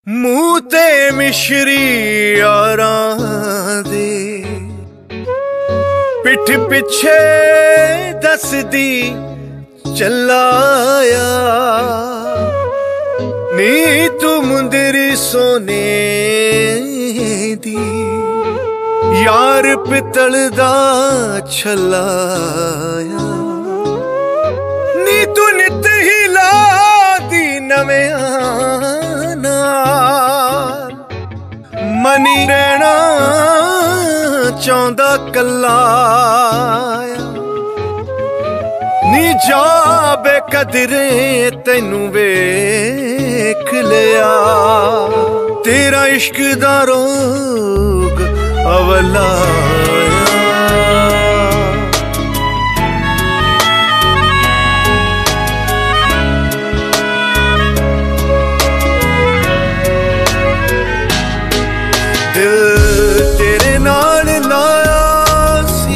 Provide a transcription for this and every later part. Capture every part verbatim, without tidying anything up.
मूंह ते मिश्री यारां दे पिठ पिछे दसदी चलाया नी तू मुंदरी सोने दी यार पितल दा छलाया नी तू नित ही ला दी नवें मनी रहना चाहता कला नी जा बेकदरे तेनू वेख लिया तेरा इश्क दा रोग अवला तेरे नाल लाया सी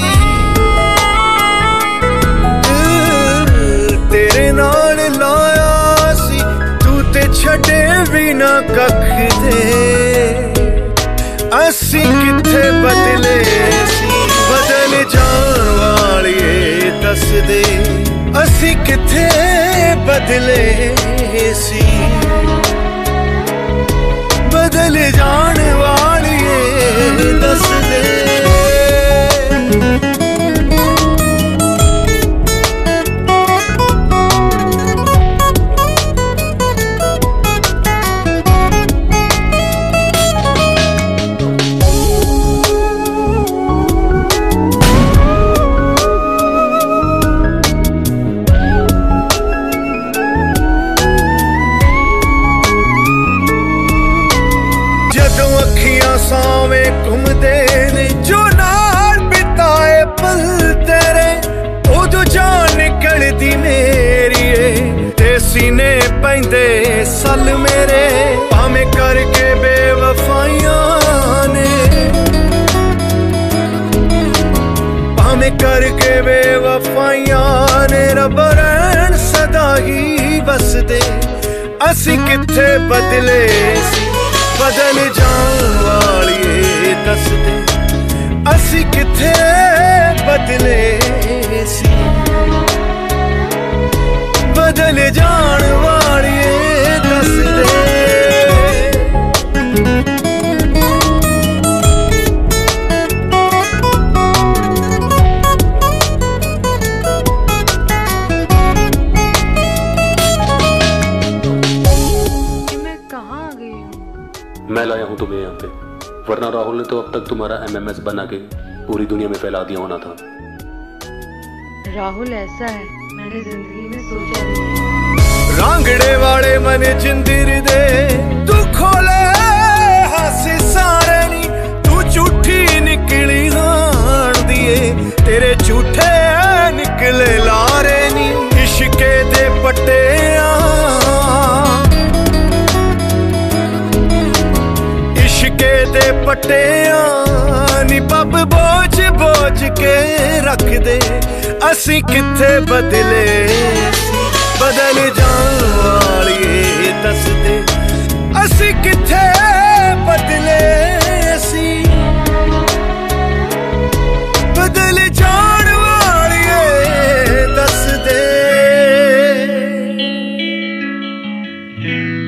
तेरे नाल लाया सी तू ते छड़े भी ना कख दे असी किथे बदले सी बदल जान वालिए दस दे असी किथे बदले सी बदल जान वालिए दस दे सावे घूमदे ने जो नाल बिताए पल तेरे उदू जान निकलदी मेरी ते सीने पैंदे सल मेरे भावें करके बेवफाइयां ने भावें करके बेवफाइयां ने रब रहन सदा ही बसदे असी किथे बदले सी बदल जान वालिए दस दे असी किथे बदले सी बदल जान वालिए दस दे मैं लाया हूं तुम्हें यहाँ पे, वरना राहुल ने तो अब तक तुम्हारा एमएमएस बना के पूरी दुनिया में फैला दिया होना था। राहुल ऐसा है मैंने जिंदगी में सोचा नहीं। रांगड़े वाले मन जिंदर दे तू खोले हासे सारे नी तू झूठी निकली हान दिए तेरे झूठे निकले लारे नी इश्के दे पट्टे दे पट्टियां नी पब बोझ बोझ के रख दे असी किथे बदले बदल जान वालिए दस दे असी किथे बदले सी बदल जान वालिए दस दे।